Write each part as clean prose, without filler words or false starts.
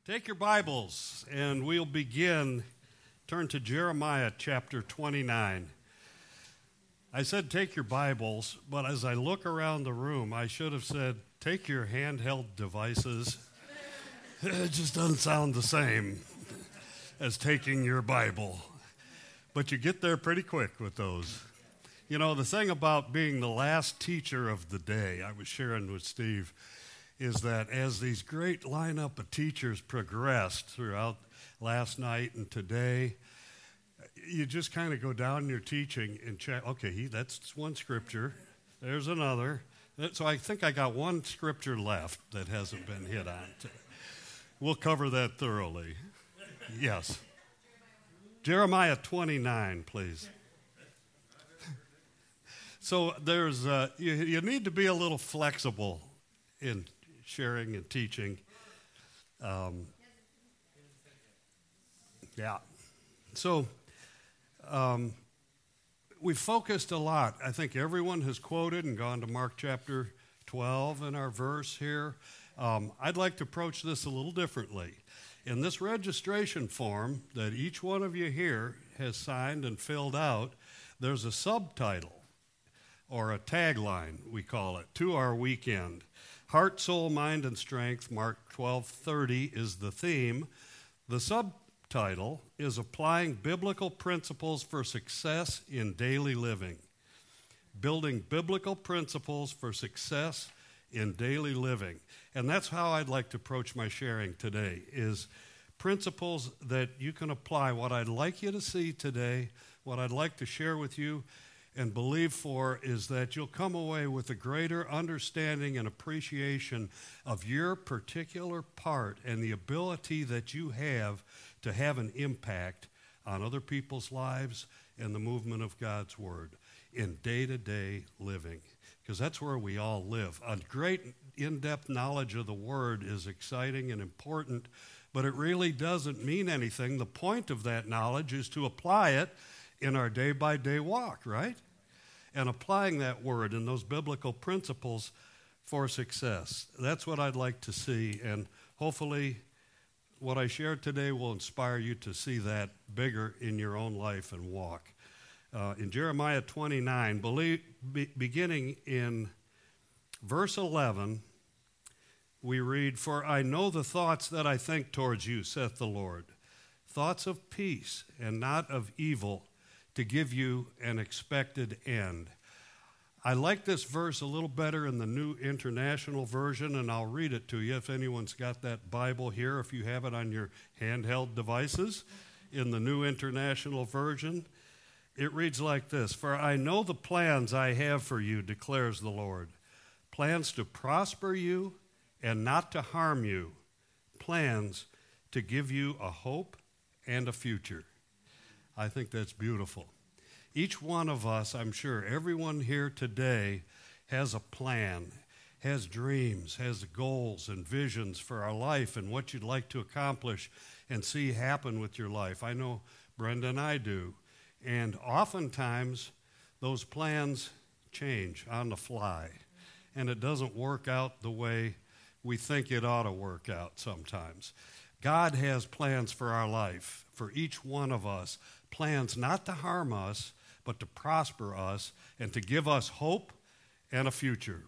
Take your Bibles, and we'll begin. Turn to Jeremiah chapter 29. I said take your Bibles, but as I look around the room, I should have said take your handheld devices. It just doesn't sound the same as taking your Bible. But you get there pretty quick with those. You know, the thing about being the last teacher of the day, I was sharing with Steve, is that as these great lineup of teachers progressed throughout last night and today, you just kind of go down your teaching and check, okay, that's one scripture, there's another. So I think I got one scripture left that hasn't been hit on. We'll cover that thoroughly. Yes. Jeremiah 29, please. So there's, you need to be a little flexible in sharing and teaching. So we've focused a lot. I think everyone has quoted and gone to Mark chapter 12 in our verse here. I'd like to approach this a little differently. In this registration form that each one of you here has signed and filled out, there's a subtitle or a tagline, we call it, to our weekend. Heart, soul, mind, and strength, Mark 12:30 is the theme. The subtitle is Applying Biblical Principles for Success in Daily Living. Building biblical principles for success in daily living. And that's how I'd like to approach my sharing today, is principles that you can apply. What I'd like you to see today, what I'd like to share with you and believe for, is that you'll come away with a greater understanding and appreciation of your particular part and the ability that you have to have an impact on other people's lives and the movement of God's Word in day-to-day living, because that's where we all live. A great in-depth knowledge of the Word is exciting and important, but it really doesn't mean anything. The point of that knowledge is to apply it in our day-by-day walk, right? And applying that word and those biblical principles for success. That's what I'd like to see, and hopefully what I share today will inspire you to see that bigger in your own life and walk. In Jeremiah 29, beginning in verse 11, we read, "For I know the thoughts that I think towards you, saith the Lord, thoughts of peace and not of evil, to give you an expected end." I like this verse a little better in the New International Version, and I'll read it to you if anyone's got that Bible here, if you have it on your handheld devices. In the New International Version, it reads like this: "For I know the plans I have for you, declares the Lord, plans to prosper you and not to harm you, plans to give you a hope and a future." I think that's beautiful. Each one of us, I'm sure, everyone here today has a plan, has dreams, has goals and visions for our life and what you'd like to accomplish and see happen with your life. I know Brenda and I do. And oftentimes, those plans change on the fly, and it doesn't work out the way we think it ought to work out sometimes. God has plans for our life, for each one of us, plans not to harm us, but to prosper us and to give us hope and a future.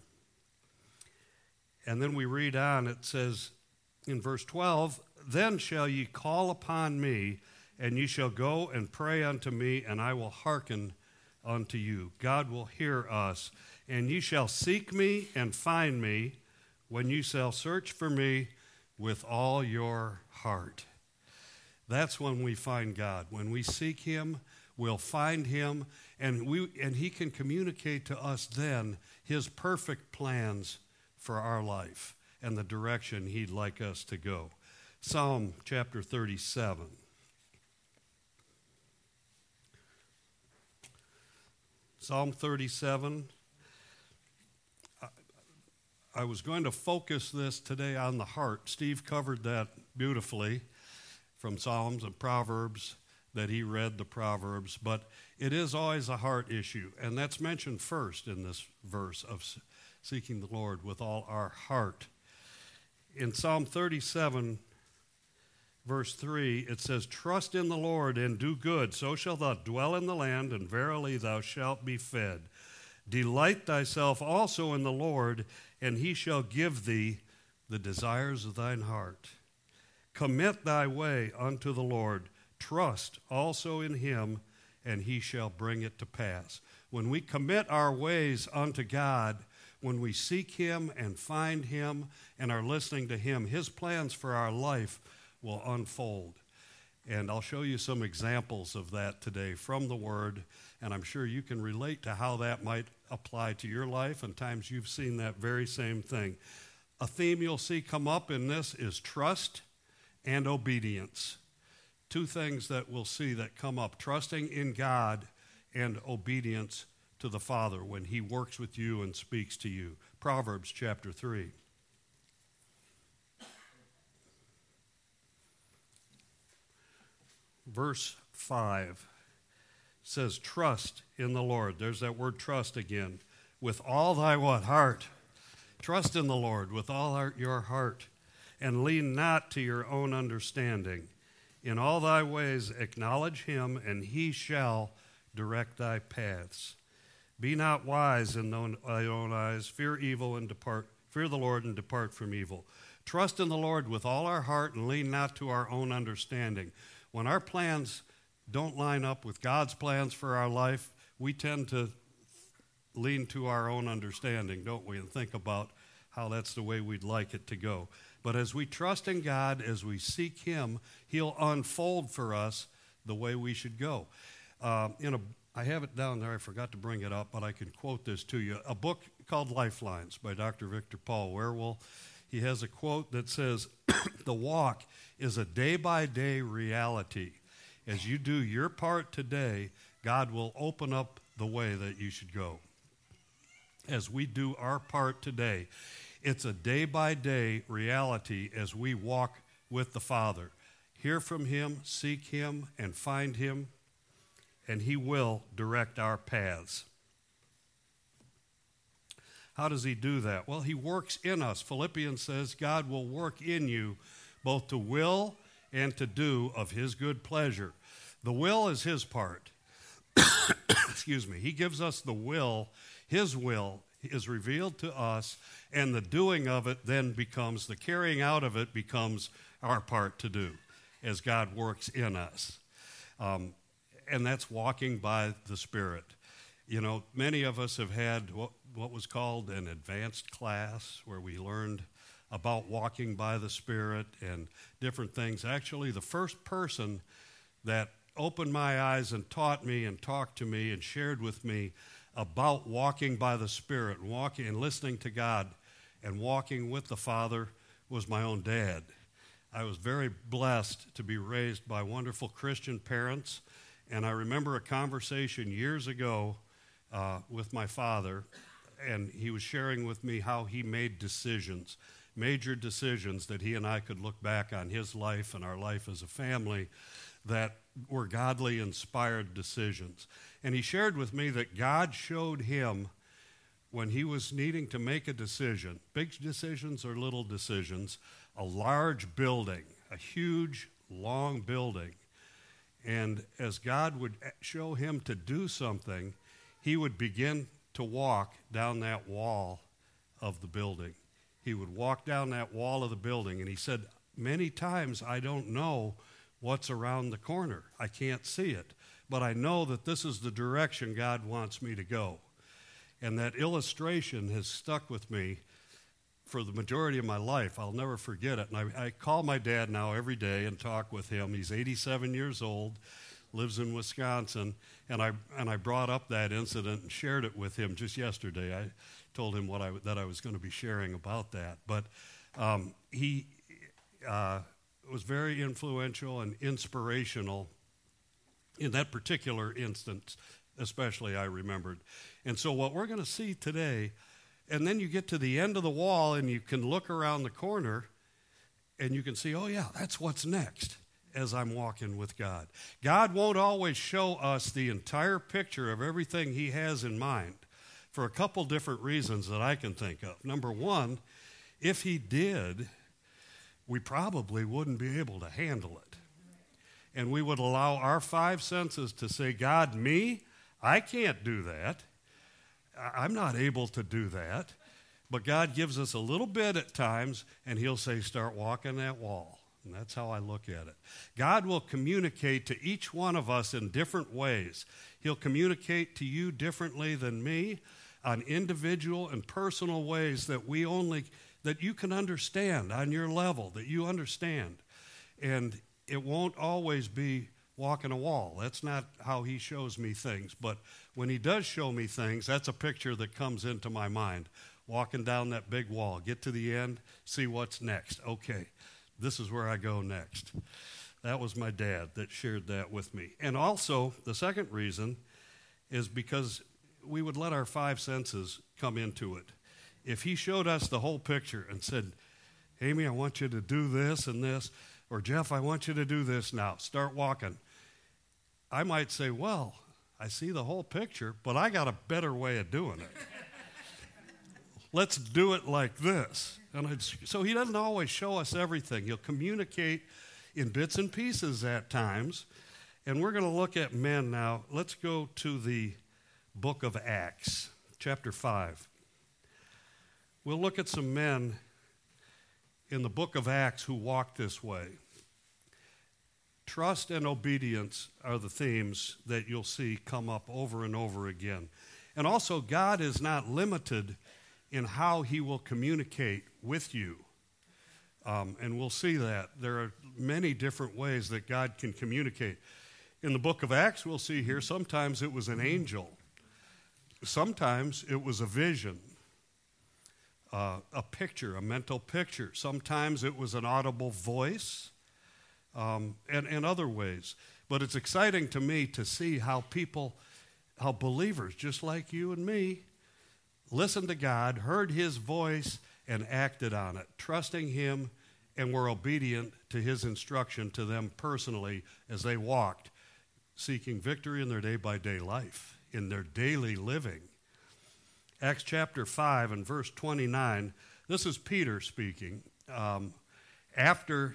And then we read on, it says in verse 12, "Then shall ye call upon me, and ye shall go and pray unto me, and I will hearken unto you." God will hear us. "And ye shall seek me and find me, when you shall search for me with all your heart." That's when we find God. When we seek Him, we'll find Him, and He can communicate to us then His perfect plans for our life and the direction He'd like us to go. Psalm chapter 37. Psalm 37. I was going to focus this today on the heart. Steve covered that beautifully from Psalms and Proverbs, that he read the Proverbs, but it is always a heart issue, and that's mentioned first in this verse of seeking the Lord with all our heart. In Psalm 37, verse 3, it says, "Trust in the Lord and do good, so shalt thou dwell in the land, and verily thou shalt be fed. Delight thyself also in the Lord, and he shall give thee the desires of thine heart. Commit thy way unto the Lord. Trust also in him, and he shall bring it to pass." When we commit our ways unto God, when we seek him and find him and are listening to him, his plans for our life will unfold. And I'll show you some examples of that today from the Word, and I'm sure you can relate to how that might apply to your life, and times you've seen that very same thing. A theme you'll see come up in this is trust and obedience. Two things that we'll see that come up: trusting in God and obedience to the Father when he works with you and speaks to you. Proverbs chapter 3. Verse 5 says, "Trust in the Lord." There's that word trust again. "With all thy what? Heart." Trust in the Lord with all your heart, and lean not to your own understanding. In all thy ways acknowledge him, and he shall direct thy paths. Be not wise in thy own eyes. Fear evil and depart. Fear the Lord and depart from evil. Trust in the Lord with all our heart, and lean not to our own understanding. When our plans don't line up with God's plans for our life, we tend to lean to our own understanding, don't we? And think about how that's the way we'd like it to go. But as we trust in God, as we seek him, he'll unfold for us the way we should go. I have it down there. I forgot to bring it up, but I can quote this to you. A book called Lifelines by Dr. Victor Paul Wierwille. He has a quote that says, "The walk is a day-by-day reality. As you do your part today, God will open up the way that you should go." As we do our part today, it's a day-by-day reality as we walk with the Father. Hear from him, seek him, and find him, and he will direct our paths. How does he do that? Well, he works in us. Philippians says God will work in you both to will and to do of his good pleasure. The will is his part. Excuse me. He gives us the will. His will is revealed to us, and the doing of it then becomes, the carrying out of it becomes our part to do as God works in us. And that's walking by the Spirit. You know, many of us have had what was called an advanced class where we learned about walking by the Spirit and different things. Actually, the first person that opened my eyes and taught me and talked to me and shared with me about walking by the Spirit, walking and listening to God and walking with the Father was my own dad. I was very blessed to be raised by wonderful Christian parents. And I remember a conversation years ago with my father, and he was sharing with me how he made decisions, major decisions that he and I could look back on his life and our life as a family that were godly inspired decisions. And he shared with me that God showed him when he was needing to make a decision, big decisions or little decisions, a large building, a huge, long building. And as God would show him to do something, he would begin to walk down that wall of the building. He would walk down that wall of the building, and he said, many times I don't know what's around the corner. I can't see it, but I know that this is the direction God wants me to go. And that illustration has stuck with me for the majority of my life. I'll never forget it. And I call my dad now every day and talk with him. He's 87 years old, lives in Wisconsin, and I brought up that incident and shared it with him just yesterday. I told him that I was going to be sharing about that. But he was very influential and inspirational in that particular instance, especially I remembered. And so what we're going to see today, and then you get to the end of the wall and you can look around the corner and you can see, oh yeah, that's what's next as I'm walking with God. God won't always show us the entire picture of everything he has in mind for a couple different reasons that I can think of. Number one, if he did, we probably wouldn't be able to handle it. And we would allow our five senses to say, God, me, I can't do that. I'm not able to do that. But God gives us a little bit at times, and he'll say, start walking that wall. And that's how I look at it. God will communicate to each one of us in different ways. He'll communicate to you differently than me on individual and personal ways that that you can understand on your level, that you understand. And it won't always be walking a wall. That's not how he shows me things. But when he does show me things, that's a picture that comes into my mind. Walking down that big wall, get to the end, see what's next. Okay, this is where I go next. That was my dad that shared that with me. And also, the second reason is because we would let our five senses come into it. If he showed us the whole picture and said, Amy, I want you to do this and this, or Jeff, I want you to do this now, start walking. I might say, well, I see the whole picture, but I got a better way of doing it. Let's do it like this. And so he doesn't always show us everything. He'll communicate in bits and pieces at times. And we're going to look at men now. Let's go to the book of Acts, chapter 5. We'll look at some men in the book of Acts who walked this way. Trust and obedience are the themes that you'll see come up over and over again. And also, God is not limited in how he will communicate with you. And we'll see that. There are many different ways that God can communicate. In the book of Acts, we'll see here, sometimes it was an angel. Sometimes it was a vision, a picture, a mental picture. Sometimes it was an audible voice, and other ways. But it's exciting to me to see how believers, just like you and me, listened to God, heard his voice, and acted on it, trusting him, and were obedient to his instruction to them personally as they walked, seeking victory in their day-by-day life, in their daily living. Acts chapter 5 and verse 29, this is Peter speaking. After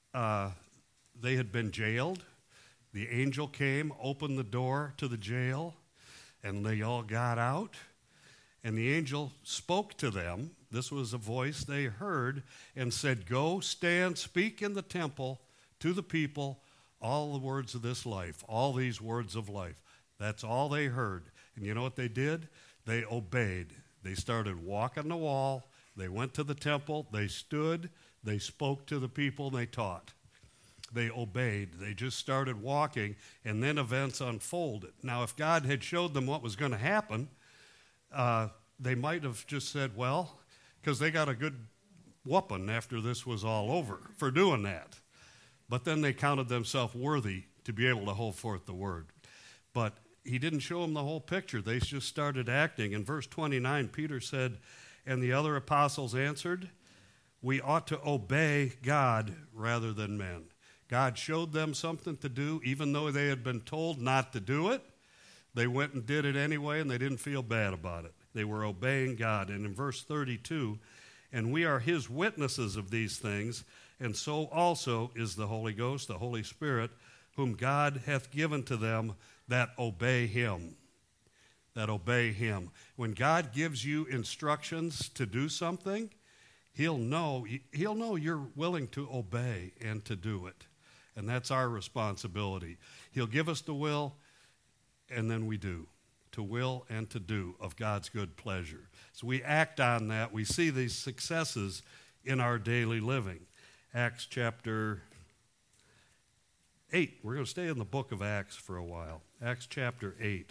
they had been jailed, the angel came, opened the door to the jail, and they all got out. And the angel spoke to them. This was a voice they heard and said, go, stand, speak in the temple to the people all the words of this life, all these words of life. That's all they heard. And you know what they did? They obeyed. They started walking the wall. They went to the temple. They stood. They spoke to the people. And they taught. They obeyed. They just started walking, and then events unfolded. Now, if God had showed them what was going to happen, they might have just said, well, because they got a good whooping after this was all over for doing that. But then they counted themselves worthy to be able to hold forth the word. But he didn't show them the whole picture. They just started acting. In verse 29, Peter said, and the other apostles answered, we ought to obey God rather than men. God showed them something to do, even though they had been told not to do it. They went and did it anyway, and they didn't feel bad about it. They were obeying God. And in verse 32, and we are his witnesses of these things, and so also is the Holy Ghost, the Holy Spirit, whom God hath given to them that obey him. That obey him. When God gives you instructions to do something, he'll know you're willing to obey and to do it. And that's our responsibility. He'll give us the will, and then we do. To will and to do of God's good pleasure. So we act on that. We see these successes in our daily living. Acts chapter 8. We're going to stay in the book of Acts for a while. Acts chapter 8.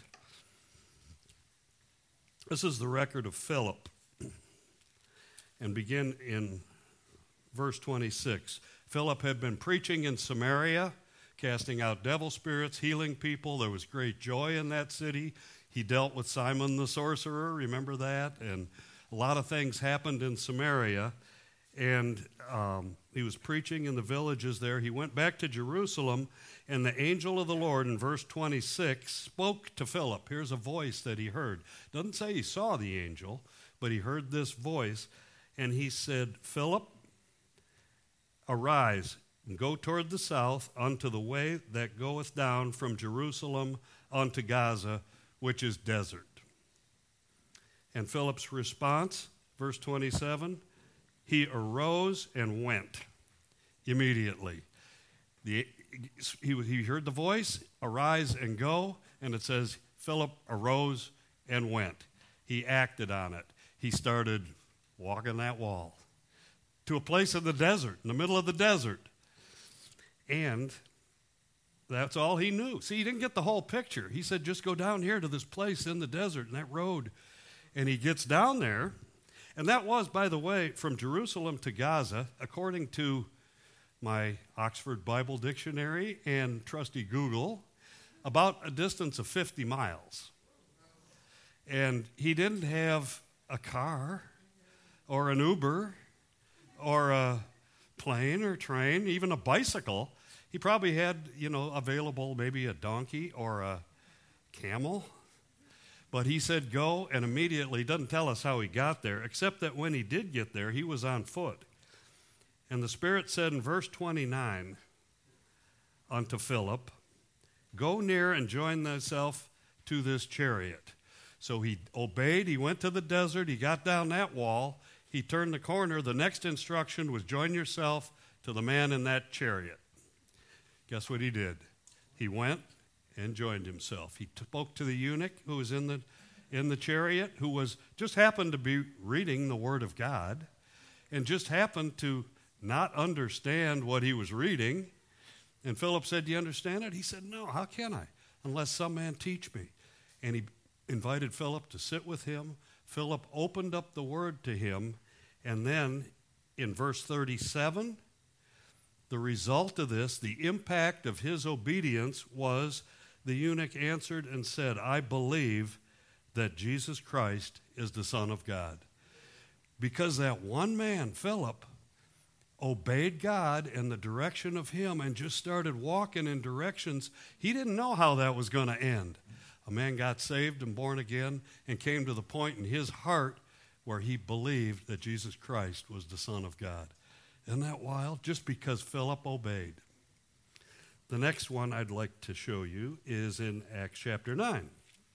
This is the record of Philip. And begin in verse 26. Philip had been preaching in Samaria, casting out devil spirits, healing people. There was great joy in that city. He dealt with Simon the sorcerer, remember that? And a lot of things happened in Samaria. And he was preaching in the villages there. He went back to Jerusalem, and the angel of the Lord, in verse 26, spoke to Philip. Here's a voice that he heard. Doesn't say he saw the angel, but he heard this voice. And he said, Philip, Arise, and go toward the south unto the way that goeth down from Jerusalem unto Gaza, which is desert. And Philip's response, verse 27, he arose and went immediately. He heard the voice, arise and go, and it says Philip arose and went. He acted on it. He started walking that wall to a place in the desert, in the middle of the desert. And that's all he knew. See, he didn't get the whole picture. He said, just go down here to this place in the desert, and that road. And he gets down there. And that was, by the way, from Jerusalem to Gaza, according to my Oxford Bible Dictionary and trusty Google, about a distance of 50 miles. And he didn't have a car or an Uber or a plane or train, even a bicycle. He probably had, available maybe a donkey or a camel. But he said go, and immediately, doesn't tell us how he got there, except that when he did get there, he was on foot. And the Spirit said in verse 29 unto Philip, go near and join thyself to this chariot. So he obeyed, he went to the desert, he got down that wall, he turned the corner. The next instruction was join yourself to the man in that chariot. Guess what he did? He went and joined himself. He spoke to the eunuch who was in the chariot, who was just happened to be reading the Word of God, and just happened to not understand what he was reading. And Philip said, do you understand it? He said, no, how can I? Unless some man teach me. And he invited Philip to sit with him. Philip opened up the Word to him, and then in verse 37, the result of this, the impact of his obedience was the eunuch answered and said, I believe that Jesus Christ is the Son of God. Because that one man, Philip, obeyed God and the direction of him and just started walking in directions. He didn't know how that was going to end. A man got saved and born again and came to the point in his heart where he believed that Jesus Christ was the Son of God. Isn't that wild? Just because Philip obeyed. The next one I'd like to show you is in Acts chapter 9.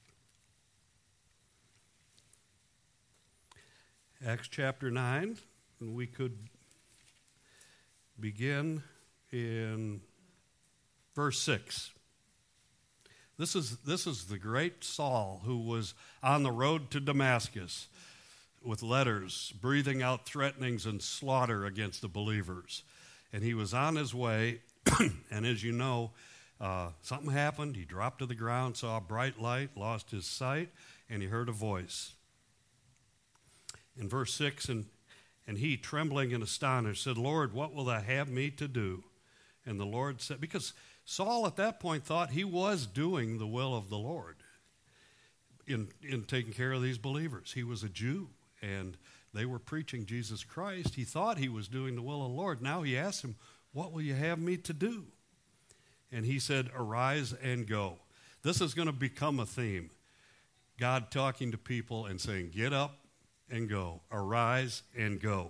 Acts chapter 9, and we could begin in verse 6. This is the great Saul who was on the road to Damascus with letters breathing out threatenings and slaughter against the believers. And he was on his way, and as you know, something happened. He dropped to the ground, saw a bright light, lost his sight, and he heard a voice. In verse 6, and he, trembling and astonished, said, Lord, what will thou have me to do? And the Lord said, because Saul at that point thought he was doing the will of the Lord in taking care of these believers. He was a Jew, and they were preaching Jesus Christ. He thought he was doing the will of the Lord. Now he asked him, what will you have me to do? And he said, arise and go. This is going to become a theme. God talking to people and saying, get up and go. Arise and go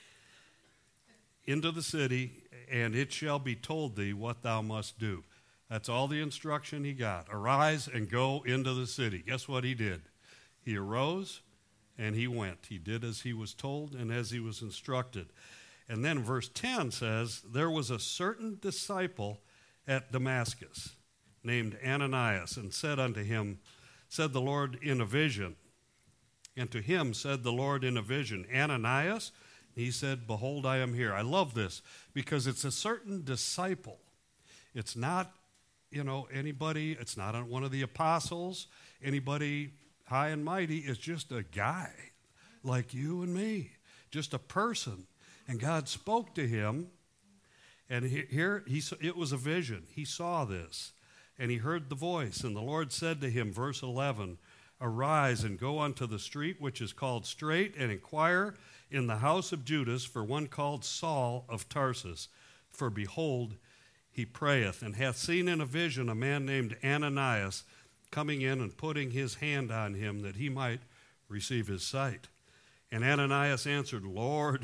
into the city, and it shall be told thee what thou must do. That's all the instruction he got. Arise and go into the city. Guess what he did? He arose and he went. He did as he was told and as he was instructed. And then verse 10 says, there was a certain disciple at Damascus named Ananias, and said unto him, said the Lord in a vision. And to him said the Lord in a vision, Ananias? He said, behold, I am here. I love this because it's a certain disciple. It's not, anybody. It's not one of the apostles, anybody high and mighty. It's just a guy like you and me, just a person. And God spoke to him, and it was a vision. He saw this, and he heard the voice. And the Lord said to him, verse 11, arise and go unto the street which is called Straight, and inquire in the house of Judas for one called Saul of Tarsus. For behold, he prayeth, and hath seen in a vision a man named Ananias coming in and putting his hand on him that he might receive his sight. And Ananias answered, Lord,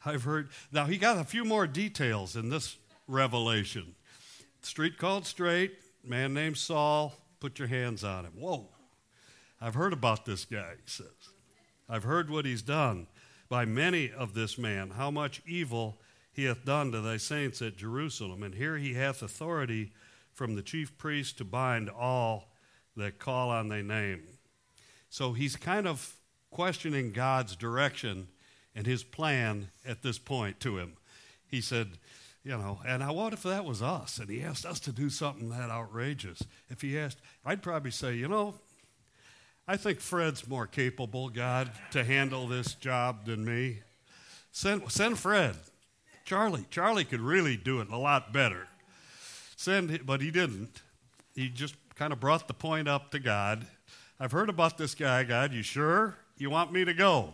I've heard. Now, he got a few more details in this revelation. Street called straight, man named Saul, put your hands on him. Whoa. I've heard about this guy, he says. I've heard what he's done by many of this man, how much evil he hath done to thy saints at Jerusalem. And here he hath authority from the chief priest to bind all that call on thy name. So he's kind of questioning God's direction and his plan at this point to him. He said, and what if that was us? And he asked us to do something that outrageous. If he asked, I'd probably say, I think Fred's more capable, God, to handle this job than me. Send Fred. Charlie could really do it a lot better. But he didn't. He just kind of brought the point up to God. I've heard about this guy, God. You sure you want me to go?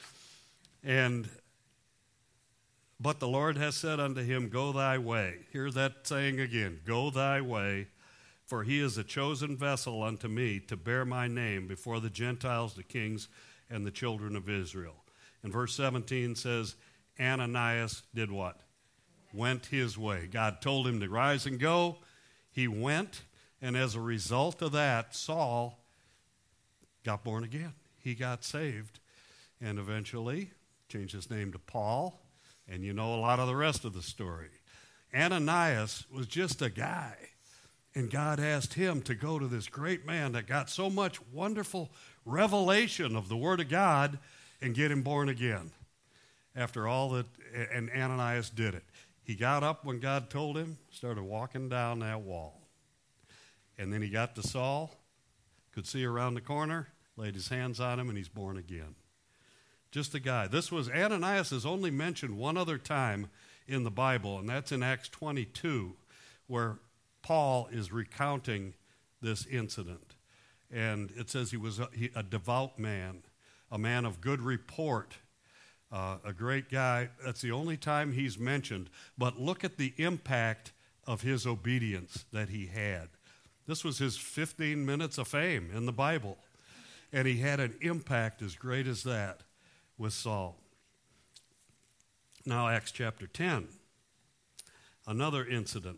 But the Lord has said unto him, go thy way. Hear that saying again, go thy way, for he is a chosen vessel unto me to bear my name before the Gentiles, the kings, and the children of Israel. And verse 17 says, Ananias did what? Went his way. God told him to rise and go. He went, and as a result of that, Saul got born again. He got saved, and eventually changed his name to Paul, and you know a lot of the rest of the story. Ananias was just a guy, and God asked him to go to this great man that got so much wonderful revelation of the Word of God and get him born again. After all that, and Ananias did it. He got up when God told him, started walking down that wall. And then he got to Saul, could see around the corner, laid his hands on him, and he's born again. Just a guy. Ananias is only mentioned one other time in the Bible, and that's in Acts 22, where Paul is recounting this incident. And it says he was a devout man, a man of good report, a great guy. That's the only time he's mentioned. But look at the impact of his obedience that he had. This was his 15 minutes of fame in the Bible. And he had an impact as great as that with Saul. Now, Acts chapter 10, another incident.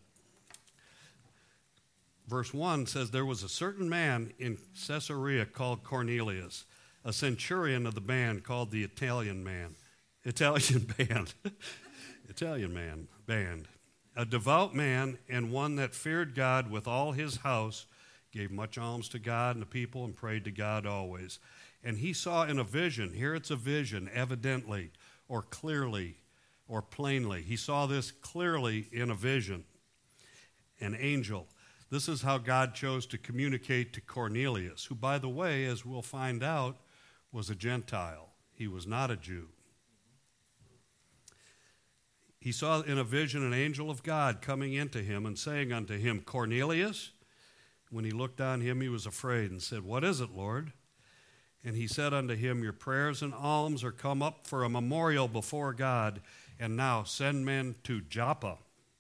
Verse 1 says, there was a certain man in Caesarea called Cornelius, a centurion of the band called the Italian band, a devout man and one that feared God with all his house, gave much alms to God and the people, and prayed to God always. And he saw in a vision, here it's a vision, evidently, or clearly, or plainly. He saw this clearly in a vision, an angel. This is how God chose to communicate to Cornelius, who, by the way, as we'll find out, was a Gentile. He was not a Jew. He saw in a vision an angel of God coming into him and saying unto him, Cornelius. When he looked on him, he was afraid and said, what is it, Lord? And he said unto him, your prayers and alms are come up for a memorial before God, and now send men to Joppa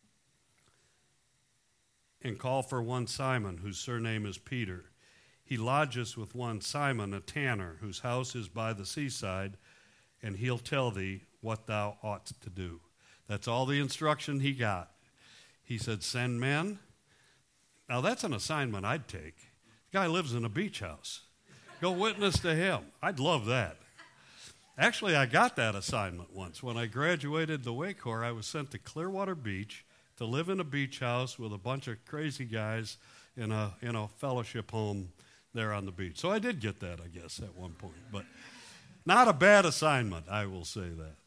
and call for one Simon, whose surname is Peter. He lodges with one Simon, a tanner, whose house is by the seaside, and he'll tell thee what thou oughtest to do. That's all the instruction he got. He said, send men. Now, that's an assignment I'd take. The guy lives in a beach house. Go witness to him. I'd love that. Actually, I got that assignment once. When I graduated the Wake Corps, I was sent to Clearwater Beach to live in a beach house with a bunch of crazy guys in a fellowship home there on the beach. So I did get that, I guess, at one point. But not a bad assignment, I will say that.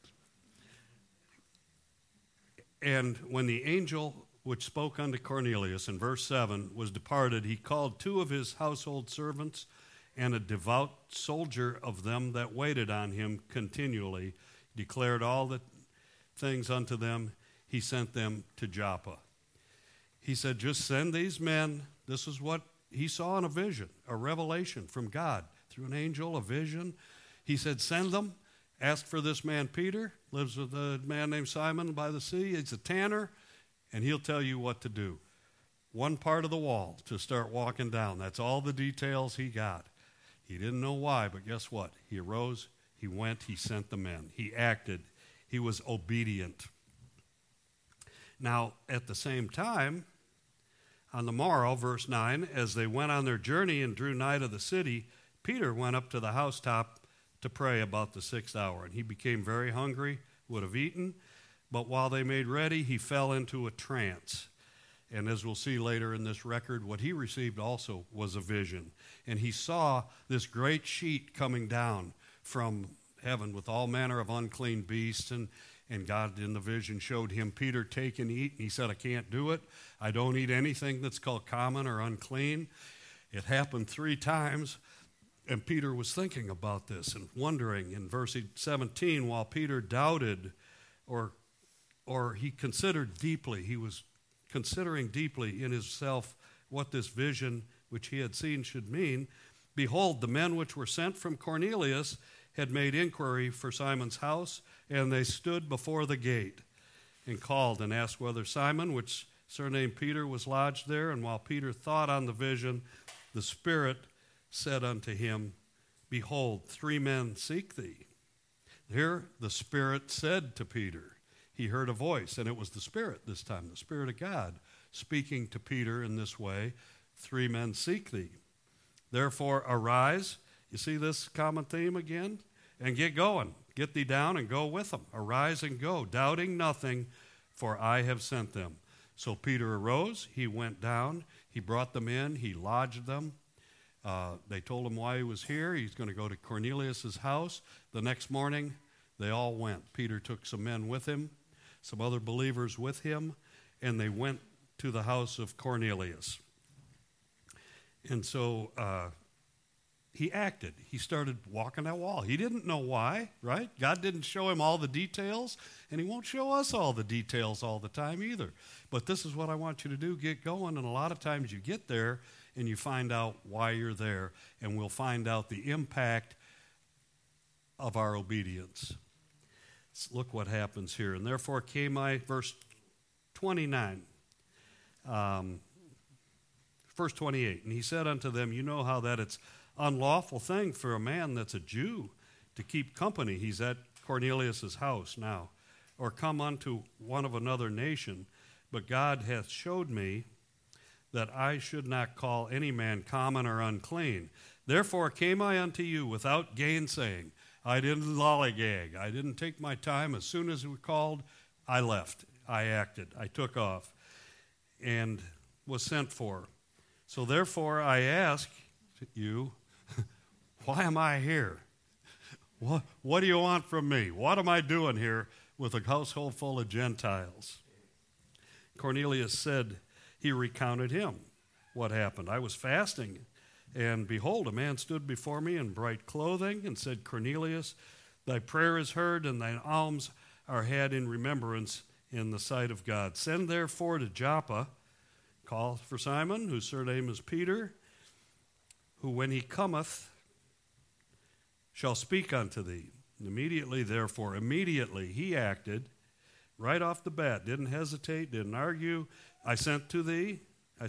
And when the angel which spoke unto Cornelius in verse 7 was departed, he called 2 of his household servants and a devout soldier of them that waited on him continually, declared all the things unto them. He sent them to Joppa. He said, just send these men. This is what he saw in a vision, a revelation from God through an angel, a vision. He said, send them. Ask for this man Peter, lives with a man named Simon by the sea. He's a tanner, and he'll tell you what to do. One part of the wall to start walking down. That's all the details he got. He didn't know why, but guess what? He arose, he went, he sent the men. He acted, He was obedient. Now, at the same time, on the morrow, verse 9, as they went on their journey and drew nigh to the city, Peter went up to the housetop to pray about the 6th hour. And he became very hungry, would have eaten, but while they made ready, he fell into a trance. And as we'll see later in this record, what he received also was a vision. And he saw this great sheet coming down from heaven with all manner of unclean beasts. And God in the vision showed him, Peter, take and eat. And he said, I can't do it. I don't eat anything that's called common or unclean. It happened 3 times. And Peter was thinking about this and wondering. In verse 17, while Peter doubted or he considered deeply, he was considering deeply in himself what this vision which he had seen should mean, behold, the men which were sent from Cornelius had made inquiry for Simon's house, and they stood before the gate and called and asked whether Simon, which surnamed Peter, was lodged there. And while Peter thought on the vision, the Spirit said unto him, behold, 3 men seek thee. Here the Spirit said to Peter, he heard a voice, and it was the Spirit this time, the Spirit of God, speaking to Peter in this way, 3 men seek thee. Therefore arise, you see this common theme again, and get going. Get thee down and go with them. Arise and go, doubting nothing, for I have sent them. So Peter arose, he went down, he brought them in, he lodged them. They told him why he was here. He's going to go to Cornelius' house. The next morning, they all went. Peter took some men with him, some other believers with him, and they went to the house of Cornelius. And so he acted. He started walking that wall. He didn't know why, right? God didn't show him all the details, and he won't show us all the details all the time either. But this is what I want you to do, get going, and a lot of times you get there and you find out why you're there, and we'll find out the impact of our obedience. Look what happens here. And therefore came I, verse 29, verse 28, and he said unto them, you know how that it's unlawful thing for a man that's a Jew to keep company. He's at Cornelius' house now, or come unto one of another nation. But God hath showed me that I should not call any man common or unclean. Therefore came I unto you without gainsaying. I didn't lollygag. I didn't take my time. As soon as we called, I left. I acted. I took off and was sent for. So therefore I ask you, why am I here? What do you want from me? What am I doing here with a household full of Gentiles? Cornelius said, he recounted him what happened. I was fasting, and behold, a man stood before me in bright clothing and said, Cornelius, thy prayer is heard, and thine alms are had in remembrance in the sight of God. Send therefore to Joppa, call for Simon, whose surname is Peter, who when he cometh shall speak unto thee. And immediately he acted right off the bat, didn't hesitate, didn't argue. I sent to thee,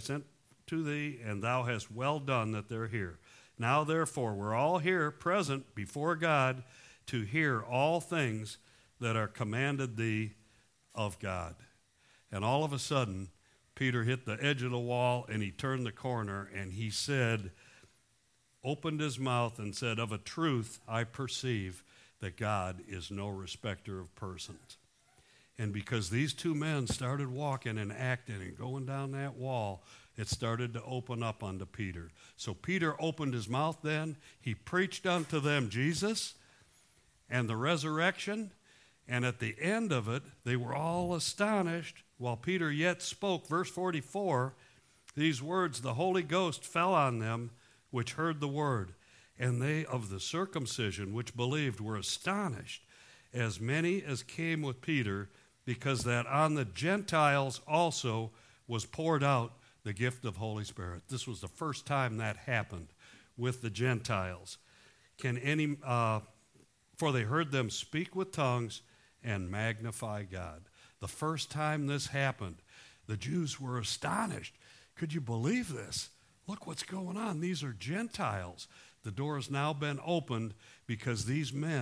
and thou hast well done that they're here. Now, therefore, we're all here present before God to hear all things that are commanded thee of God. And all of a sudden, Peter hit the edge of the wall, and he turned the corner, and he said, opened his mouth and said, of a truth I perceive that God is no respecter of persons. And because these 2 men started walking and acting and going down that wall, it started to open up unto Peter. So Peter opened his mouth then. He preached unto them Jesus and the resurrection. And at the end of it, they were all astonished while Peter yet spoke. Verse 44, these words, the Holy Ghost fell on them which heard the word. And they of the circumcision which believed were astonished, as many as came with Peter, because that on the Gentiles also was poured out the gift of Holy Spirit. This was the first time that happened with the Gentiles. For they heard them speak with tongues and magnify God. The first time this happened, the Jews were astonished. Could you believe this? Look what's going on. These are Gentiles. The door has now been opened because these men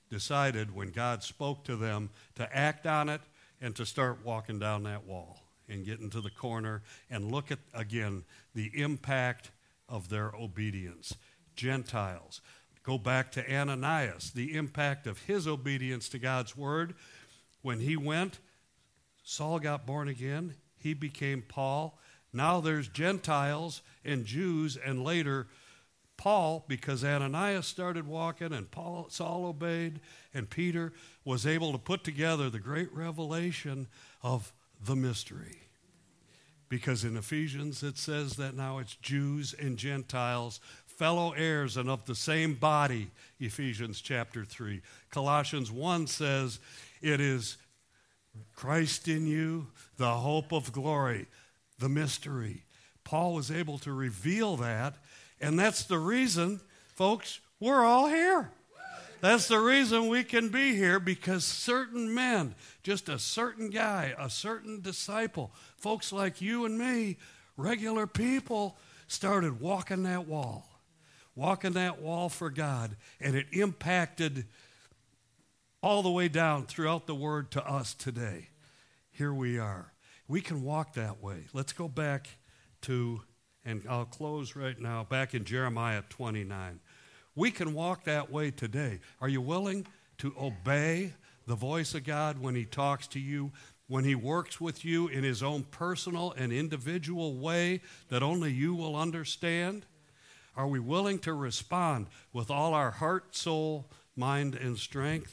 decided when God spoke to them to act on it and to start walking down that wall and getting to the corner and look at, again, the impact of their obedience. Gentiles. Go back to Ananias, the impact of his obedience to God's word. When he went, Saul got born again. He became Paul. Now there's Gentiles and Jews, and later Paul, because Ananias started walking and Saul obeyed, and Peter was able to put together the great revelation of the mystery. Because in Ephesians it says that now it's Jews and Gentiles, fellow heirs and of the same body, Ephesians chapter 3. Colossians 1 says it is Christ in you, the hope of glory, the mystery. Paul was able to reveal that, and that's the reason, folks, we're all here. That's the reason we can be here, because certain men, just a certain guy, a certain disciple, folks like you and me, regular people, started walking that wall for God, and it impacted all the way down throughout the Word to us today. Here we are. We can walk that way. Let's go back to, and I'll close right now, back in Jeremiah 29. We can walk that way today. Are you willing to obey the voice of God when He talks to you, when He works with you in His own personal and individual way that only you will understand? Are we willing to respond with all our heart, soul, mind, and strength?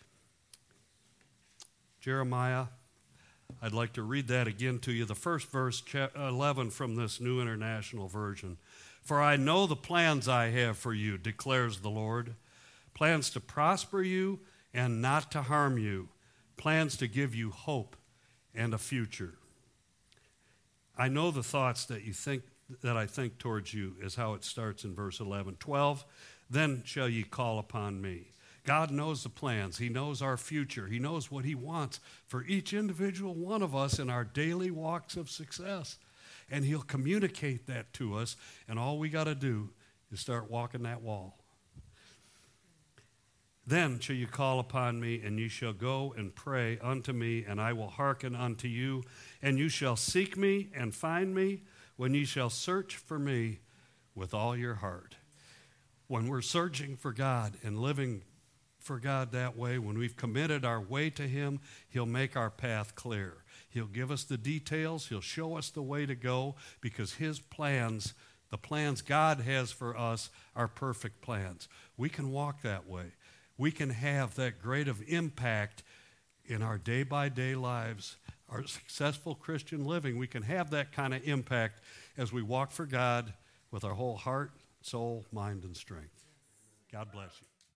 Jeremiah, I'd like to read that again to you. The first verse, 11 from this New International Version. For I know the plans I have for you, declares the Lord. Plans to prosper you and not to harm you. Plans to give you hope and a future. I know the thoughts that I think towards you, is how it starts in verse 11. 12, then shall ye call upon me. God knows the plans. He knows our future. He knows what He wants for each individual one of us in our daily walks of success. And He'll communicate that to us, and all we got to do is start walking that wall. Then shall you call upon me, and you shall go and pray unto me, and I will hearken unto you. And you shall seek me and find me when you shall search for me with all your heart. When we're searching for God and living for God that way, when we've committed our way to Him, He'll make our path clear. He'll give us the details. He'll show us the way to go, because His plans, the plans God has for us, are perfect plans. We can walk that way. We can have that great of impact in our day-by-day lives, our successful Christian living. We can have that kind of impact as we walk for God with our whole heart, soul, mind, and strength. God bless you.